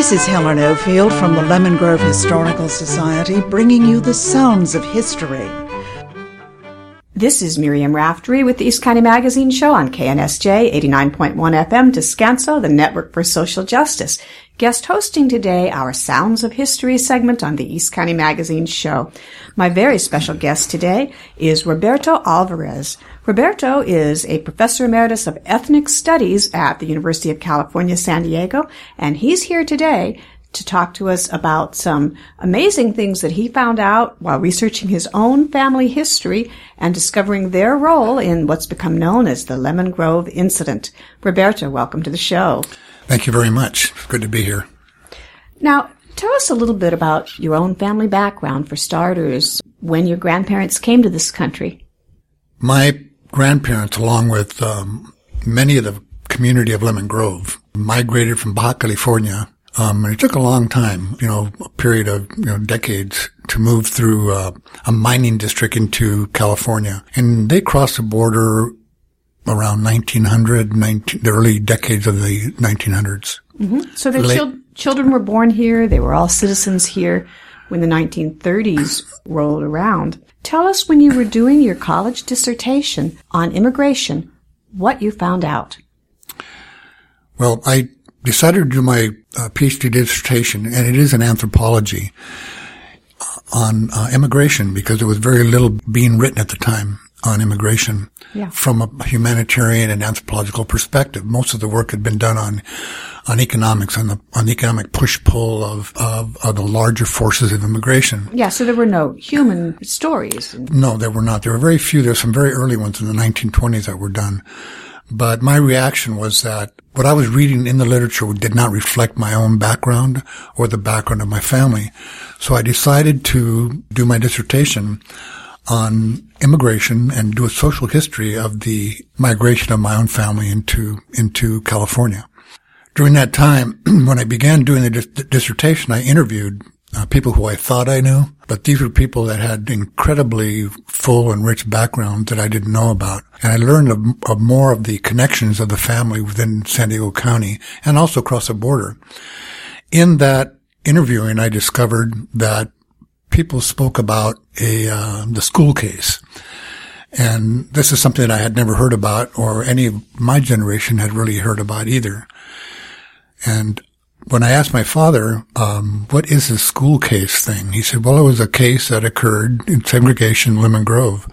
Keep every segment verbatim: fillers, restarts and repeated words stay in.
This is Helen Ofield from the Lemon Grove Historical Society, bringing you the sounds of history. This is Miriam Raftery with the East County Magazine Show on K N S J eighty-nine point one F M, Descanso, the Network for Social Justice. Guest hosting today our Sounds of History segment on the East County Magazine Show. My very special guest today is Roberto Alvarez. Roberto is a professor emeritus of ethnic studies at the University of California, San Diego, and he's here today to talk to us about some amazing things that he found out while researching his own family history and discovering their role in what's become known as the Lemon Grove Incident. Roberto, welcome to the show. Thank you very much. It's good to be here. Now, tell us a little bit about your own family background, for starters, when your grandparents came to this country. My grandparents, along with um, many of the community of Lemon Grove, migrated from Baja California. Um, and it took a long time, you know, a period of, you know, decades to move through uh, a mining district into California. And they crossed the border around nineteen hundred, nineteen, the early decades of the nineteen hundreds. Mm-hmm. So their chil- children were born here. They were all citizens here when the nineteen thirties rolled around. Tell us, when you were doing your college dissertation on immigration, what you found out. Well, I decided to do my uh, PhD dissertation, and it is in anthropology, uh, on uh, immigration, because there was very little being written at the time on immigration yeah. from a humanitarian and anthropological perspective. Most of the work had been done on on economics, on the on the economic push-pull of, of, of the larger forces of immigration. Yeah, so there were no human stories. No, there were not. There were very few. There were some very early ones in the nineteen twenties that were done. But my reaction was that what I was reading in the literature did not reflect my own background or the background of my family. So I decided to do my dissertation on immigration and do a social history of the migration of my own family into into California. During that time, when I began doing the dis- dissertation, I interviewed uh, people who I thought I knew, but these were people that had incredibly full and rich backgrounds that I didn't know about. And I learned of, of more of the connections of the family within San Diego County and also across the border. In that interviewing, I discovered that people spoke about a uh, the school case. And this is something that I had never heard about, or any of my generation had really heard about either. And when I asked my father, um, what is this school case thing? He said, well, it was a case that occurred in segregation, Lemon Grove.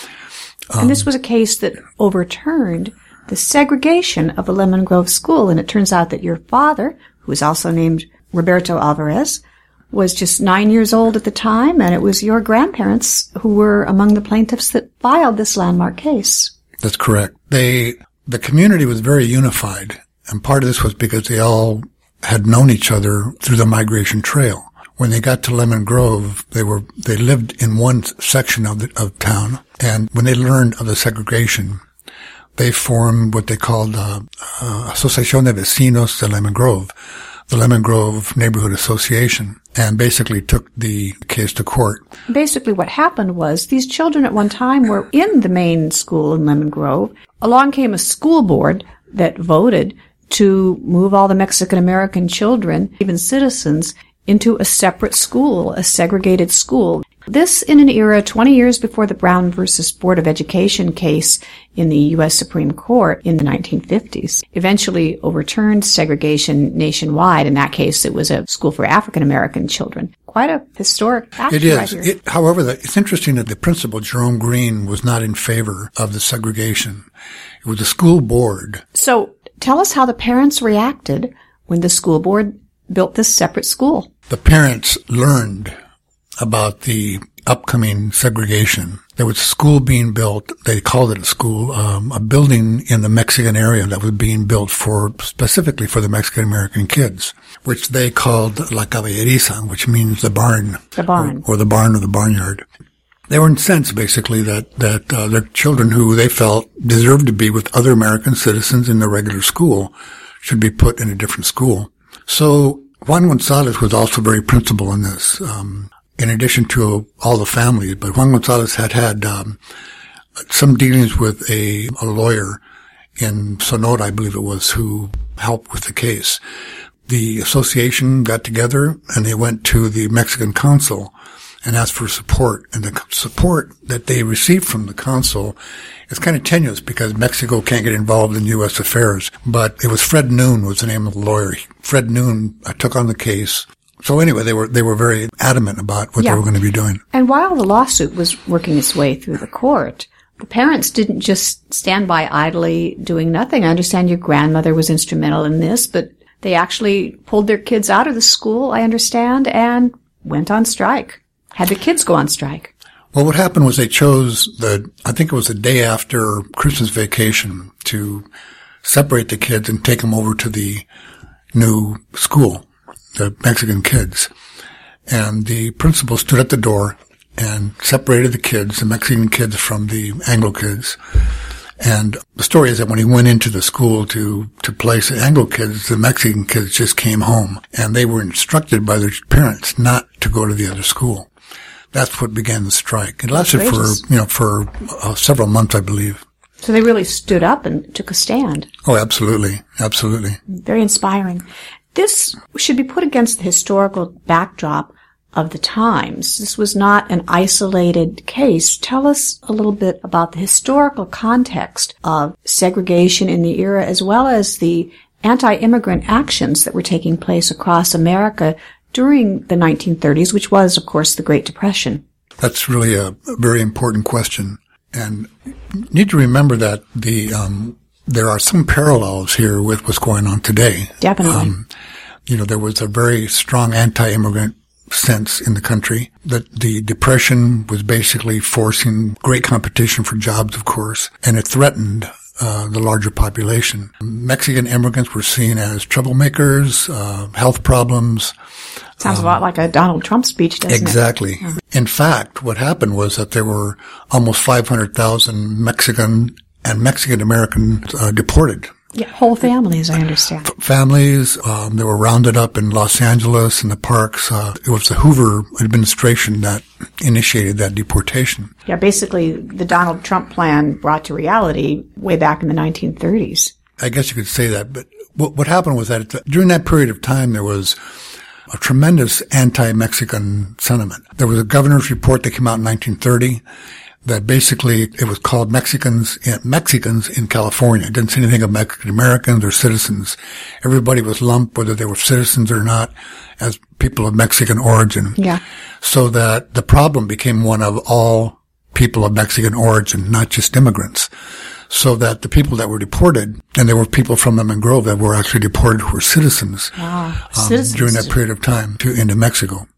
Um, and this was a case that overturned the segregation of the Lemon Grove School. And it turns out that your father, who was also named Roberto Alvarez, was just nine years old at the time, and it was your grandparents who were among the plaintiffs that filed this landmark case. That's correct. They, the community was very unified, and part of this was because they all had known each other through the migration trail. When they got to Lemon Grove, they were, they lived in one section of the, of town, and when they learned of the segregation, they formed what they called, uh, uh, Asociación de Vecinos de Lemon Grove, the Lemon Grove Neighborhood Association, and basically took the case to court. Basically what happened was these children at one time were in the main school in Lemon Grove. Along came a school board that voted to move all the Mexican-American children, even citizens, into a separate school, a segregated school. This in an era twenty years before the Brown versus Board of Education case in the U S Supreme Court in the nineteen fifties. Eventually overturned segregation nationwide. In that case, it was a school for African-American children. Quite a historic action. It is. Right here. It, however, the, it's interesting that the principal, Jerome Green, was not in favor of the segregation. It was the school board. So tell us how the parents reacted when the school board built this separate school. The parents learned about the upcoming segregation. There was a school being built. They called it a school, um, a building in the Mexican area that was being built for, specifically for the Mexican-American kids, which they called La Caballeriza, which means the barn. The barn. Or, or the barn or the barnyard. They were incensed, basically, that, that, uh, their children who they felt deserved to be with other American citizens in the regular school should be put in a different school. So Juan Gonzalez was also very principled in this. Um, in addition to all the families, but Juan Gonzalez had had um, some dealings with a, a lawyer in Sonora, I believe it was, who helped with the case. the association got together and they went to the Mexican consul and asked for support. And the support that they received from the consul is kind of tenuous because Mexico can't get involved in U S affairs. But it was Fred Noon was the name of the lawyer. Fred Noon uh, took on the case. So anyway, they were they were very adamant about what yeah. they were going to be doing. And while the lawsuit was working its way through the court, the parents didn't just stand by idly doing nothing. I understand your grandmother was instrumental in this, but they actually pulled their kids out of the school, I understand, and went on strike. Had the kids go on strike. Well, what happened was they chose the, I think it was the day after Christmas vacation to separate the kids and take them over to the new school, the Mexican kids. And the principal stood at the door and separated the kids, the Mexican kids from the Anglo kids. And the story is that when he went into the school to, to place the Anglo kids, the Mexican kids just came home and they were instructed by their parents not to go to the other school. That's what began the strike. It lasted for, you know, for uh, several months, I believe. So they really stood up and took a stand. Oh, absolutely. Absolutely. Very inspiring. This should be put against the historical backdrop of the times. This was not an isolated case. Tell us a little bit about the historical context of segregation in the era, as well as the anti-immigrant actions that were taking place across America during the nineteen thirties, which was, of course, the Great Depression. That's really a very important question. And you need to remember that the um there are some parallels here with what's going on today. Definitely. Um, you know, there was a very strong anti-immigrant sense in the country. That the Depression was basically forcing great competition for jobs, of course, and it threatened uh the larger population. Mexican immigrants were seen as troublemakers, uh health problems. Sounds um, a lot like a Donald Trump speech, doesn't exactly. it? Exactly. In fact, what happened was that there were almost five hundred thousand Mexican and Mexican Americans uh, deported. Yeah, whole families, I understand. F- families, um, they were rounded up in Los Angeles in the parks. Uh, it was the Hoover administration that initiated that deportation. Yeah, basically the Donald Trump plan brought to reality way back in the nineteen thirties. I guess you could say that, but what, what happened was that during that period of time there was a tremendous anti-Mexican sentiment. There was a governor's report that came out in nineteen thirty that basically it was called Mexicans in, Mexicans in California. It didn't say anything of Mexican Americans or citizens. Everybody was lumped, whether they were citizens or not, as people of Mexican origin. Yeah. So that the problem became one of all people of Mexican origin, not just immigrants. So that the people that were deported, and there were people from Lemon Grove that were actually deported who were citizens, wow. um, citizens. during that period of time to into Mexico.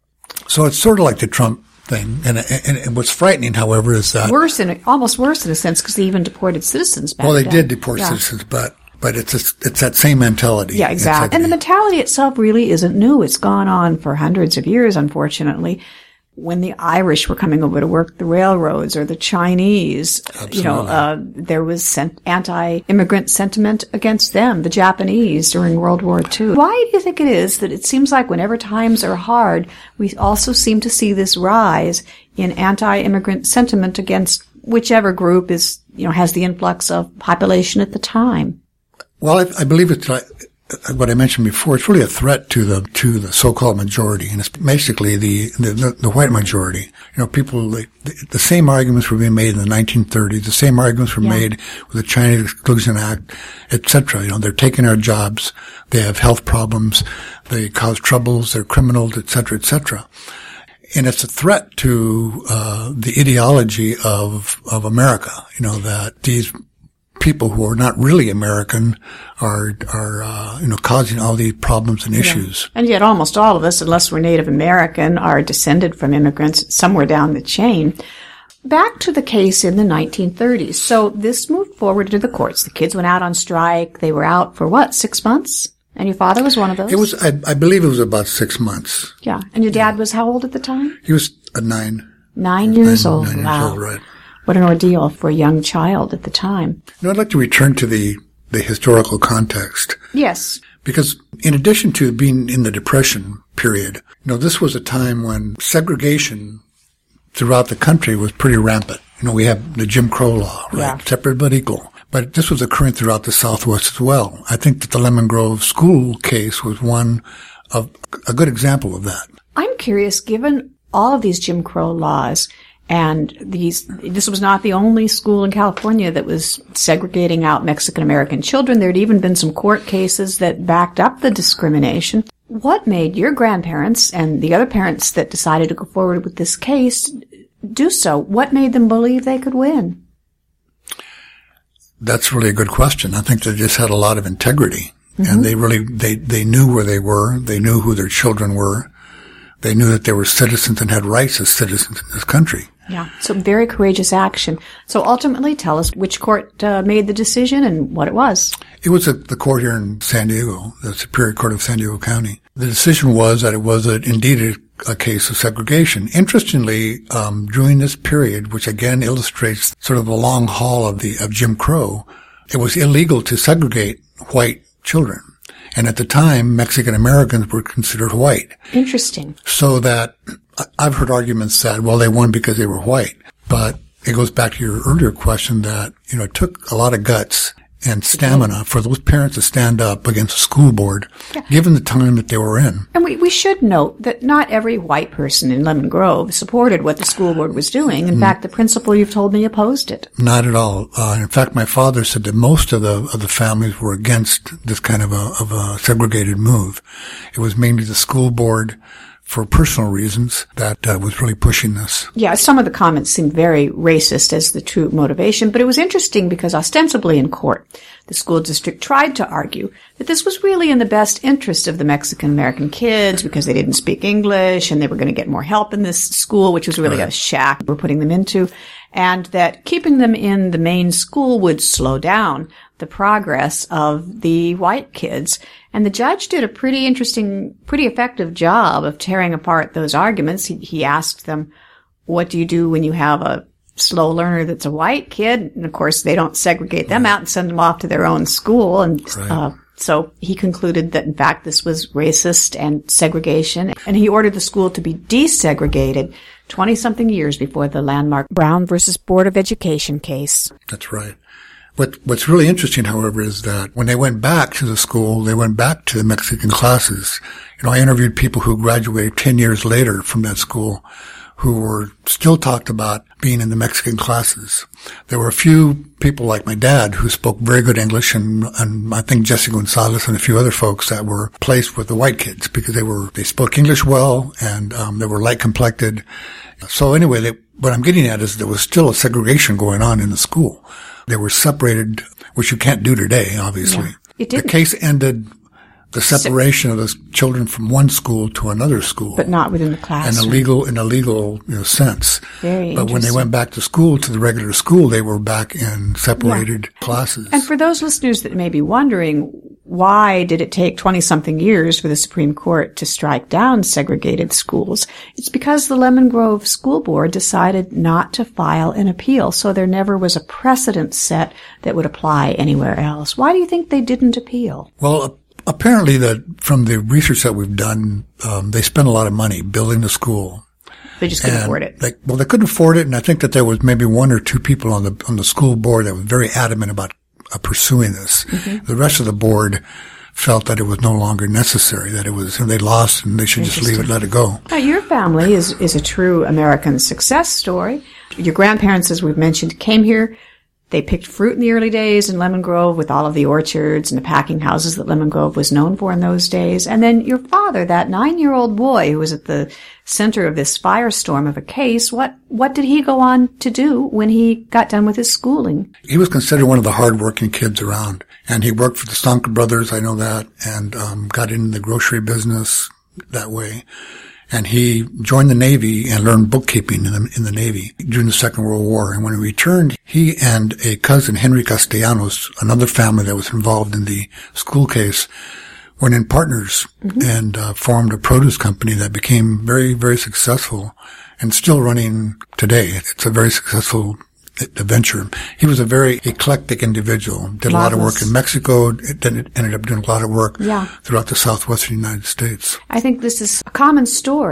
So it's sort of like the Trump thing. And, and, and what's frightening, however, is that worse in a, almost worse in a sense because they even deported citizens back well, they then. did deport yeah. citizens, but but it's a, it's that same mentality. Yeah, exactly. Like and the mentality itself really isn't new. It's gone on for hundreds of years, unfortunately. When the Irish were coming over to work the railroads, or the Chinese, Absolutely. you know, uh, there was sent- anti-immigrant sentiment against them, the Japanese during World War Two. Why do you think it is that it seems like whenever times are hard, we also seem to see this rise in anti-immigrant sentiment against whichever group is, you know, has the influx of population at the time? Well, I, I believe it's like what I mentioned before. It's really a threat to the to the so-called majority, and it's basically the the, the white majority. You know, people like, the, the same arguments were being made in the nineteen thirties. The same arguments were yeah. made with the Chinese Exclusion Act, et cetera. You know, they're taking our jobs. They have health problems. They cause troubles. They're criminals, et cetera, et cetera. And it's a threat to uh the ideology of of America. You know, that these people who are not really American are, are, uh, you know, causing all these problems and issues. Yeah. And yet almost all of us, unless we're Native American, are descended from immigrants somewhere down the chain. Back to the case in the nineteen thirties. So this moved forward to the courts. The kids went out on strike. They were out for what, six months? And your father was one of those? It was, I, I believe it was about six months. Yeah. And your dad was how old at the time? He was a nine. Nine years nine, old. Nine wow. years old, right. What an ordeal for a young child at the time. You know, I'd like to return to the, the historical context. Yes. Because in addition to being in the Depression period, you know, this was a time when segregation throughout the country was pretty rampant. You know, we have the Jim Crow law, right? Yeah. Separate but equal. But this was occurring throughout the Southwest as well. I think that the Lemon Grove school case was one of a good example of that. I'm curious, given all of these Jim Crow laws, and these, this was not the only school in California that was segregating out Mexican-American children. There'd even been some court cases that backed up the discrimination. What made your grandparents and the other parents that decided to go forward with this case do so? What made them believe they could win? That's really a good question. I think they just had a lot of integrity, mm-hmm. and they really, they, they knew where they were. They knew who their children were. They knew that they were citizens and had rights as citizens in this country. Yeah. So very courageous action. So ultimately, tell us which court uh, made the decision and what it was. It was at the court here in San Diego, the Superior Court of San Diego County. The decision was that it was a, indeed a, a case of segregation. Interestingly, um, during this period, which again illustrates sort of the long haul of the of Jim Crow, it was illegal to segregate white children. And at the time, Mexican Americans were considered white. Interesting. So that I've heard arguments that, well, they won because they were white. But it goes back to your earlier question that, you know, it took a lot of guts and stamina for those parents to stand up against a school board, yeah. given the time that they were in. And we, we should note that not every white person in Lemon Grove supported what the school board was doing. In mm. fact, the principal, you've told me, opposed it. Not at all. Uh, in fact, my father said that most of the of the families were against this kind of a of a segregated move. It was mainly the school board, for personal reasons, that uh, was really pushing this. Yeah, some of the comments seemed very racist as the true motivation, but it was interesting because ostensibly in court, the school district tried to argue that this was really in the best interest of the Mexican-American kids because they didn't speak English and they were going to get more help in this school, which was really right. a shack we're putting them into, and that keeping them in the main school would slow down the progress of the white kids. And the judge did a pretty interesting, pretty effective job of tearing apart those arguments. He, he asked them, what do you do when you have a slow learner that's a white kid? And of course, they don't segregate them right. out and send them off to their own school. And right. uh, so he concluded that, in fact, this was racist and segregation. And he ordered the school to be desegregated twenty-something years before the landmark Brown versus Board of Education case. That's right. What, what's really interesting, however, is that when they went back to the school, they went back to the Mexican classes. You know, I interviewed people who graduated ten years later from that school who were still talked about being in the Mexican classes. There were a few people like my dad who spoke very good English, and, and I think Jesse Gonzalez and a few other folks that were placed with the white kids because they were, they spoke English well and, um, they were light complected. So anyway, they, what I'm getting at is there was still a segregation going on in the school. They were separated, which you can't do today, obviously. Yeah, it didn't. The case ended the separation of the children from one school to another school. But not within the classroom. In a legal, in a legal, you know, sense. Very But when they went back to school, to the regular school, they were back in separated yeah. classes. And for those listeners that may be wondering, why did it take twenty-something years for the Supreme Court to strike down segregated schools? It's because the Lemon Grove School Board decided not to file an appeal, so there never was a precedent set that would apply anywhere else. Why do you think they didn't appeal? Well, apparently, that from the research that we've done, um, they spent a lot of money building the school. They just couldn't and afford it. They, well, they couldn't afford it, and I think that there was maybe one or two people on the on the school board that were very adamant about uh, pursuing this. Mm-hmm. The rest of the board felt that it was no longer necessary, that it was they lost and they should just leave it, let it go. Now, your family is is a true American success story. Your grandparents, as we've mentioned, came here. They picked fruit in the early days in Lemon Grove with all of the orchards and the packing houses that Lemon Grove was known for in those days. And then your father, that nine-year-old boy who was at the center of this firestorm of a case, what, what did he go on to do when he got done with his schooling? He was considered one of the hard-working kids around. And he worked for the Stonka Brothers, I know that, and um, got into the grocery business that way. And he joined the Navy and learned bookkeeping in the, in the Navy during the Second World War. And when he returned, he and a cousin, Henry Castellanos, another family that was involved in the school case, were in partners mm-hmm. and uh, formed a produce company that became very, very successful and still running today. It's a very successful adventure. He was a very eclectic individual. Did a lot of work in Mexico. Then ended up doing a lot of work yeah. throughout the southwestern United States. I think this is a common story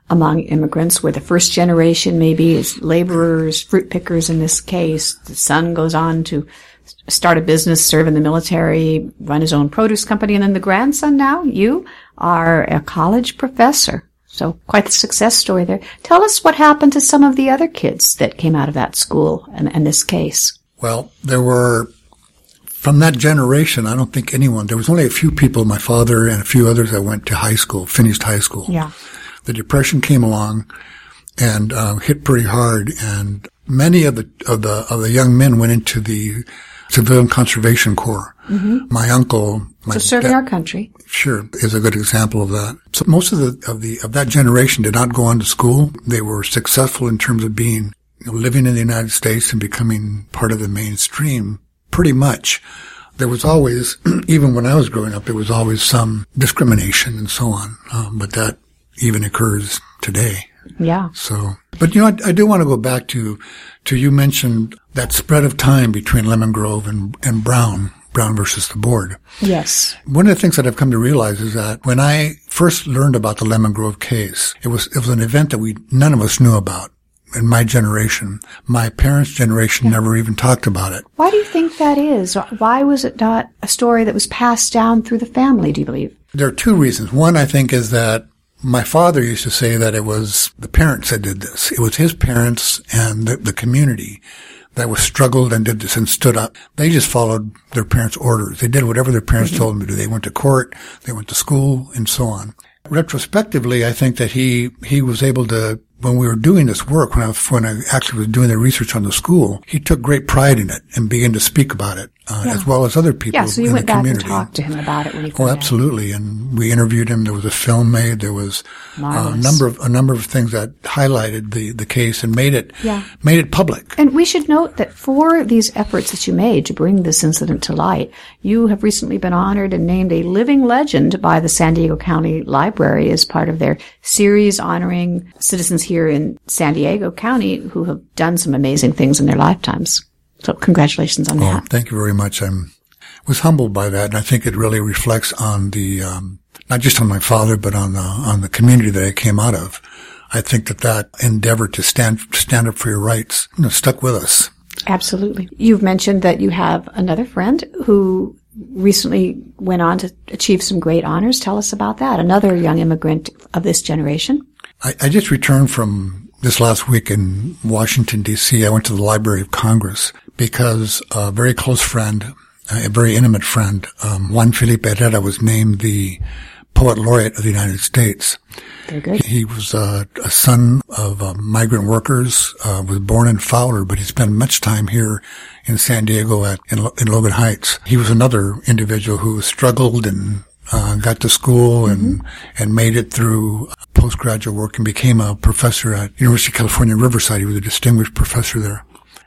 among immigrants where the first generation maybe is laborers, fruit pickers in this case. The son goes on to start a business, serve in the military, run his own produce company, and then the grandson now, you are a college professor. So quite the success story there. Tell us what happened to some of the other kids that came out of that school and, and this case. Well, there were, from that generation, I don't think anyone, there was only a few people, my father and a few others that went to high school, finished high school. Yeah. The Depression came along and uh, hit pretty hard, and many of the of the of the young men went into the Civilian Conservation Corps. Mm-hmm. My uncle, my so serving dad, our country, sure, is a good example of that. So most of the of the of that generation did not go on to school. They were successful in terms of being, you know, living in the United States and becoming part of the mainstream. Pretty much, there was always, even when I was growing up, there was always some discrimination and so on. Um, but that even occurs today. Yeah. So, but you know, I, I do want to go back to, to you mentioned that spread of time between Lemon Grove and, and Brown, Brown versus the board. Yes. One of the things that I've come to realize is that when I first learned about the Lemon Grove case, it was, it was an event that we, none of us knew about. In my generation, my parents' generation yeah. never even talked about it. Why do you think that is? Why was it not a story that was passed down through the family, do you believe? There are two reasons. One, I think, is that my father used to say that it was the parents that did this. It was his parents and the, the community that was struggled and did this and stood up. They just followed their parents' orders. They did whatever their parents mm-hmm. told them to do. They went to court, they went to school, and so on. Retrospectively, I think that he, he was able to, when we were doing this work, when I, when I actually was doing the research on the school, he took great pride in it and began to speak about it, uh, yeah. as well as other people yeah, so you in went the back community. And talked to him about it when he Oh, absolutely. Out. And we interviewed him. There was a film made. There was uh, a number of, a number of things that highlighted the, the case and made it, yeah. made it public. And we should note that for these efforts that you made to bring this incident to light, you have recently been honored and named a living legend by the San Diego County Library as part of their series honoring citizens here in San Diego County who have done some amazing things in their lifetimes. So congratulations on oh, that. Thank you very much. I was humbled by that, and I think it really reflects on the, um, not just on my father, but on the, on the community that I came out of. I think that that endeavor to stand, stand up for your rights, you know, stuck with us. Absolutely. You've mentioned that you have another friend who recently went on to achieve some great honors. Tell us about that. Another young immigrant of this generation. I, I just returned from this last week in Washington, D C. I went to the Library of Congress because a very close friend, a very intimate friend, um, Juan Felipe Herrera, was named the Poet Laureate of the United States. Very good. He was uh, a son of uh, migrant workers, uh, was born in Fowler, but he spent much time here in San Diego at in, in Logan Heights. He was another individual who struggled and uh, got to school and mm-hmm. and made it through postgraduate work and became a professor at University of California, Riverside. He was a distinguished professor there.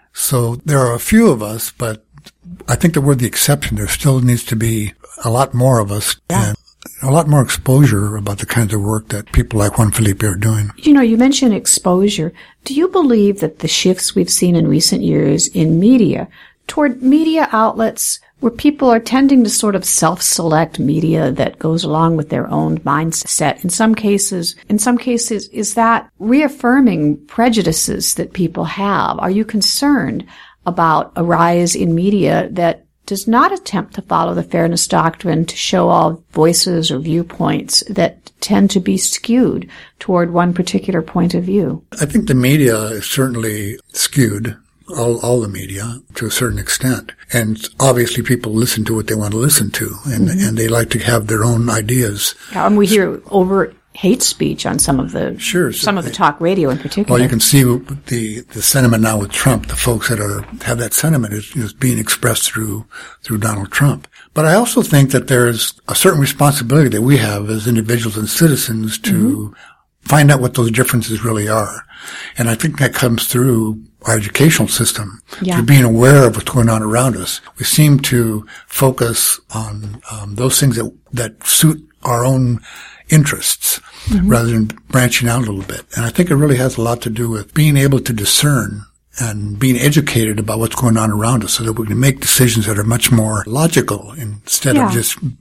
So there are a few of us, but I think that we're the exception. There still needs to be a lot more of us yeah. and a lot more exposure about the kinds of work that people like Juan Felipe are doing. You know, you mentioned exposure. Do you believe that the shifts we've seen in recent years in media toward media outlets where people are tending to sort of self-select media that goes along with their own mindset. In some cases, in some cases, is that reaffirming prejudices that people have? Are you concerned about a rise in media that does not attempt to follow the fairness doctrine to show all voices or viewpoints that tend to be skewed toward one particular point of view? I think the media is certainly skewed. All, all the media to a certain extent. And obviously people listen to what they want to listen to and, mm-hmm. and they like to have their own ideas. Yeah, and we hear overt hate speech on some of the, sure, some so of the talk radio in particular. Well, you can see the, the sentiment now with Trump. The folks that are, have that sentiment is, is being expressed through, through Donald Trump. But I also think that there's a certain responsibility that we have as individuals and citizens to mm-hmm. find out what those differences really are. And I think that comes through our educational system, yeah. through being aware of what's going on around us. We seem to focus on um, those things that that suit our own interests mm-hmm. rather than branching out a little bit. And I think it really has a lot to do with being able to discern and being educated about what's going on around us so that we can make decisions that are much more logical instead yeah. of just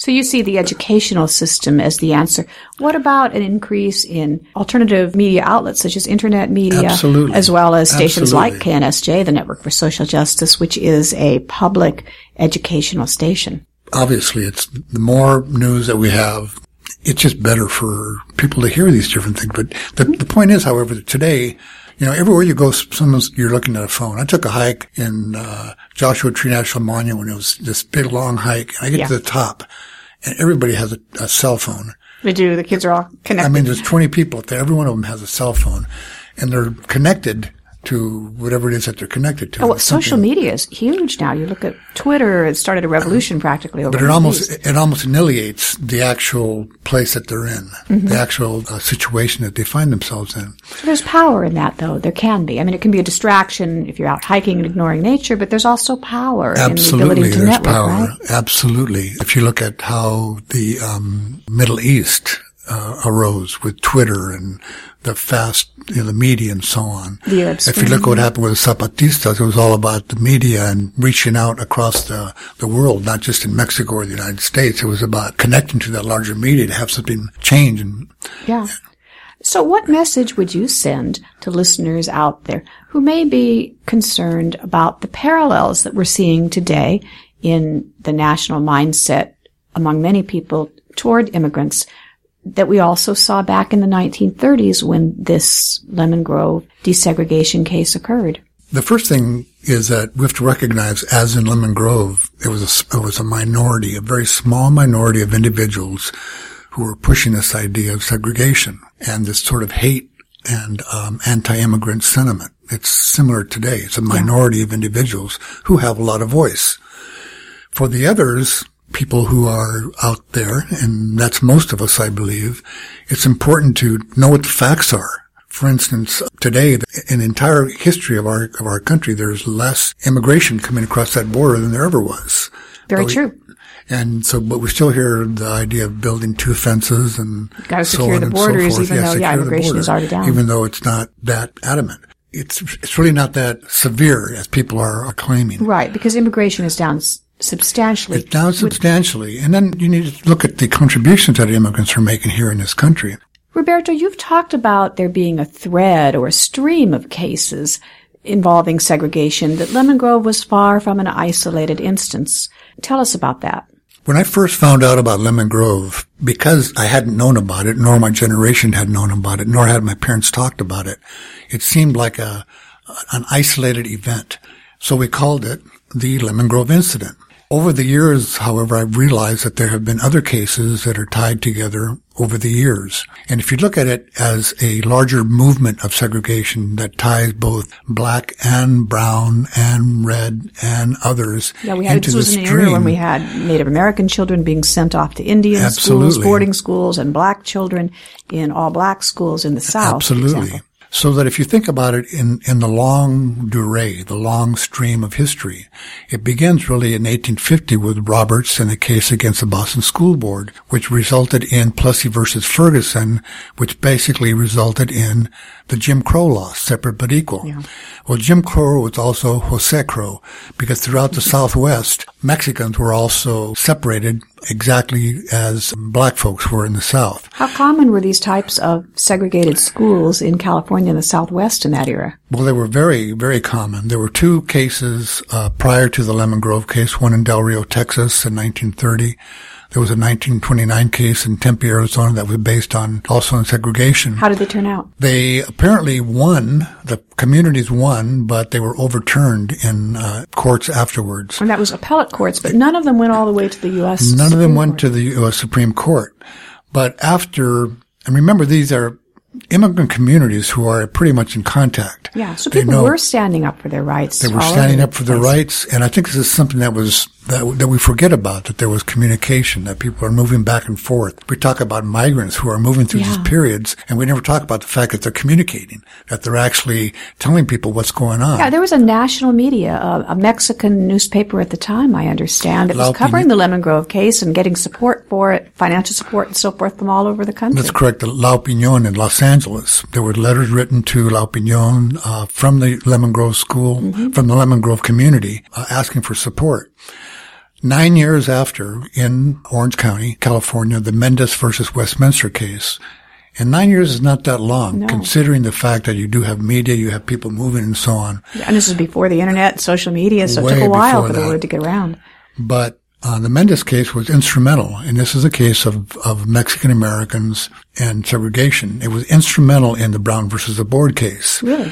So you see the educational system as the answer. What about an increase in alternative media outlets such as internet media, Absolutely. as well as stations Absolutely. like K N S J, the Network for Social Justice, which is a public educational station? Obviously, it's the more news that we have, it's just better for people to hear these different things. But the, the point is, however, that today, you know, everywhere you go, someone's, you're looking at a phone. I took a hike in uh, Joshua Tree National Monument. It was this big, long hike. I get Yeah. to the top, and everybody has a, a cell phone. They do. The kids are all connected. I mean, there's twenty people up there. Every one of them has a cell phone, and they're connected to whatever it is that they're connected to. Oh, well, social media is huge now. You look at Twitter; it started a revolution practically over. But it the almost East. it almost annihilates the actual place that they're in, Mm-hmm. the actual uh, situation that they find themselves in. So there's power in that, though. There can be. I mean, it can be a distraction if you're out hiking and ignoring nature, but there's also power Absolutely, in the ability to there's network, power. right? Absolutely. If you look at how the um, Middle East uh, arose with Twitter and the fast, you know, the media and so on. The Arab If you Spring. look at what happened with the Zapatistas, it was all about the media and reaching out across the, the world, not just in Mexico or the United States. It was about connecting to that larger media to have something change. And Yeah. So what message would you send to listeners out there who may be concerned about the parallels that we're seeing today in the national mindset among many people toward immigrants that we also saw back in the nineteen thirties when this Lemon Grove desegregation case occurred? the first thing is that we have to recognize, as in Lemon Grove, it was a, it was a minority, a very small minority of individuals who were pushing this idea of segregation and this sort of hate and um, anti-immigrant sentiment. It's similar today. It's a minority yeah. of individuals who have a lot of voice. For the others, people who are out there, and that's most of us, I believe, it's important to know what the facts are. For instance, today, in the entire history of our of our country, there's less immigration coming across that border than there ever was. Very we, true. And so, but we still hear the idea of building two fences and Got to so secure on the and so borders, forth. even yeah, though, yeah, secure the immigration border, is already down. even though it's not that adamant. It's it's really not that severe as people are, are claiming. Right, because immigration is down s- substantially. It's down substantially. And then you need to look at the contributions that immigrants are making here in this country. Roberto, you've talked about there being a thread or a stream of cases involving segregation, that Lemon Grove was far from an isolated instance. Tell us about that. When I first found out about Lemon Grove, because I hadn't known about it, nor my generation had known about it, nor had my parents talked about it, it seemed like a an isolated event. So we called it the Lemon Grove Incident. Over the years, however, I've realized that there have been other cases that are tied together over the years. And if you look at it as a larger movement of segregation that ties both black and brown and red and others yeah, we had, into this was this an era when dream. we had Native American children being sent off to Indian Absolutely. schools, boarding schools, and black children in all black schools in the South. Absolutely. So that if you think about it in, in the long durée, the long stream of history, it begins really in eighteen fifty with Roberts and the case against the Boston School Board, which resulted in Plessy versus Ferguson, which basically resulted in the Jim Crow law, separate but equal. Yeah. Well, Jim Crow was also Jose Crow, because throughout the Southwest, Mexicans were also separated exactly as black folks were in the South. How common were these types of segregated schools in California and the Southwest in that era? Well, they were very, very common. There were two cases uh, prior to the Lemon Grove case, one in Del Rio, Texas in nineteen thirty. There was a nineteen twenty-nine case in Tempe, Arizona that was based on also on segregation. How did they turn out? They apparently won, the communities won, but they were overturned in uh, courts afterwards. And that was appellate courts, but none of them went all the way to the U S None of them Supreme went Court. to the U S Supreme Court. But after, and remember, these are immigrant communities who are pretty much in contact. Yeah, so They people know- were standing up for their rights. They were all standing over up for their the place. rights, and I think this is something that was that that we forget about, that there was communication, that people are moving back and forth. We talk about migrants who are moving through Yeah. these periods, and we never talk about the fact that they're communicating, that they're actually telling people what's going on. Yeah, there was a national media, uh, a Mexican newspaper at the time, I understand, that La was covering Opinion- the Lemon Grove case and getting support for it, financial support and so forth from all over the country. That's correct. The La Opinion in Los Angeles. There were letters written to La Opinion uh, from the Lemon Grove School, Mm-hmm. from the Lemon Grove community, uh, asking for support. Nine years after, in Orange County, California, the Mendes versus Westminster case. And nine years is not that long, no. considering the fact that you do have media, you have people moving and so on. Yeah, and this is before the internet, social media, so it took a while for the word to get around. But uh, the Mendes case was instrumental, and this is a case of, of Mexican Americans and segregation. It was instrumental in the Brown versus the Board case. Really?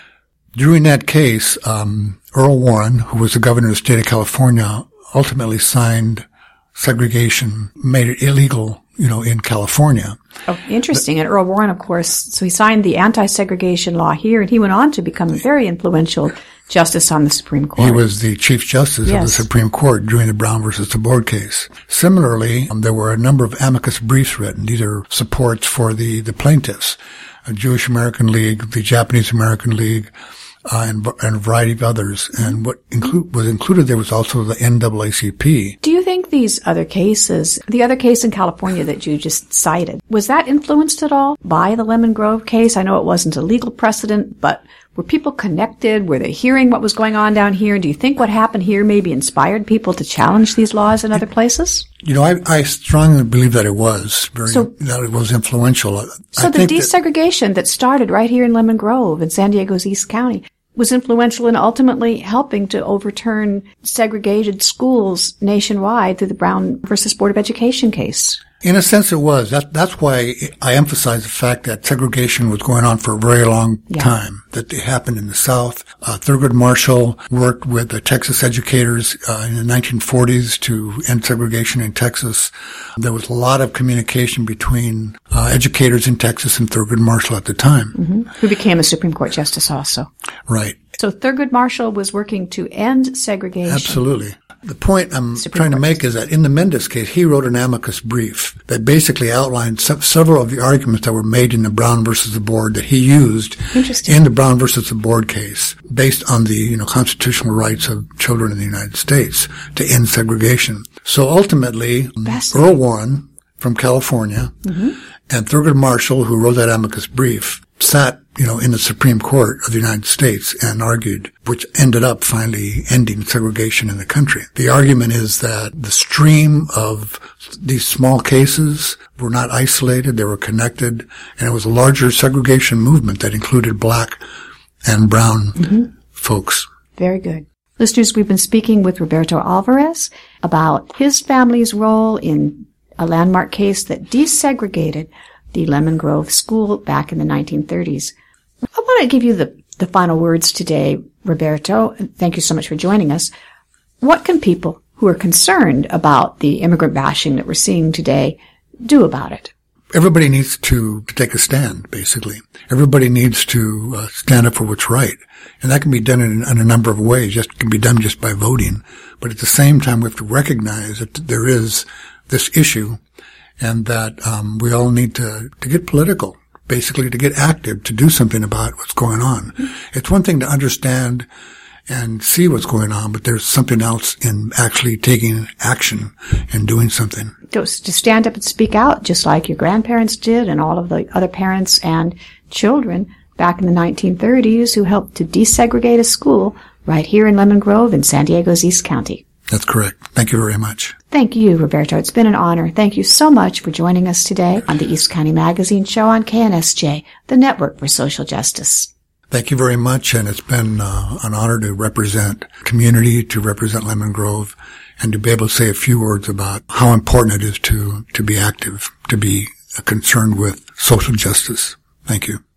During that case, um, Earl Warren, who was the governor of the state of California, ultimately signed segregation, made it illegal, you know, in California. Oh, interesting. But, and Earl Warren, of course, so he signed the anti-segregation law here, and he went on to become a very influential justice on the Supreme Court. He was the Chief Justice yes. of the Supreme Court during the Brown versus the Board case. Similarly, um, there were a number of amicus briefs written. These are supports for the, the plaintiffs, a Jewish American League, the Japanese American League, Uh, and, and a variety of others. And what include, was included there was also the N double A C P. Do you think these other cases, the other case in California that you just cited, was that influenced at all by the Lemon Grove case? I know it wasn't a legal precedent, but were people connected? Were they hearing what was going on down here? Do you think what happened here maybe inspired people to challenge these laws in other places? You know, I, I strongly believe that it was very, so, that it was influential. So I the desegregation that, that started right here in Lemon Grove in San Diego's East County was influential in ultimately helping to overturn segregated schools nationwide through the Brown versus Board of Education case. In a sense, it was. That, that's why I emphasize the fact that segregation was going on for a very long yeah. time, that it happened in the South. Uh, Thurgood Marshall worked with the Texas educators uh, in the nineteen forties to end segregation in Texas. There was a lot of communication between uh, educators in Texas and Thurgood Marshall at the time. Mm-hmm. Who became a Supreme Court justice also. Right. So Thurgood Marshall was working to end segregation. Absolutely. The point I'm Supreme trying Court. to make is that in the Mendes case, he wrote an amicus brief that basically outlined se- several of the arguments that were made in the Brown versus the Board that he used in the Brown versus the Board case based on the, you know, constitutional rights of children in the United States to end segregation. So ultimately, Earl Warren from California mm-hmm. and Thurgood Marshall, who wrote that amicus brief, sat, you know, in the Supreme Court of the United States and argued, which ended up finally ending segregation in the country. The argument is that the stream of these small cases were not isolated, they were connected, and it was a larger segregation movement that included black and brown mm-hmm. folks. Very good. Listeners, we've been speaking with Roberto Alvarez about his family's role in a landmark case that desegregated the Lemon Grove School back in the nineteen thirties. I want to give you the, the final words today, Roberto. Thank you so much for joining us. What can people who are concerned about the immigrant bashing that we're seeing today do about it? Everybody needs to, to take a stand, basically. Everybody needs to uh, stand up for what's right. And that can be done in, in a number of ways. Just, it can be done just by voting. But at the same time, we have to recognize that there is this issue and that um we all need to, to get political, basically to get active, to do something about what's going on. Mm-hmm. It's one thing to understand and see what's going on, but there's something else in actually taking action and doing something. To stand up and speak out, just like your grandparents did and all of the other parents and children back in the nineteen thirties who helped to desegregate a school right here in Lemon Grove in San Diego's East County. That's correct. Thank you very much. Thank you, Roberto. It's been an honor. Thank you so much for joining us today on the East County Magazine Show on K N S J, the Network for Social Justice. Thank you very much, and it's been uh, an honor to represent community, to represent Lemon Grove, and to be able to say a few words about how important it is to, to be active, to be concerned with social justice. Thank you.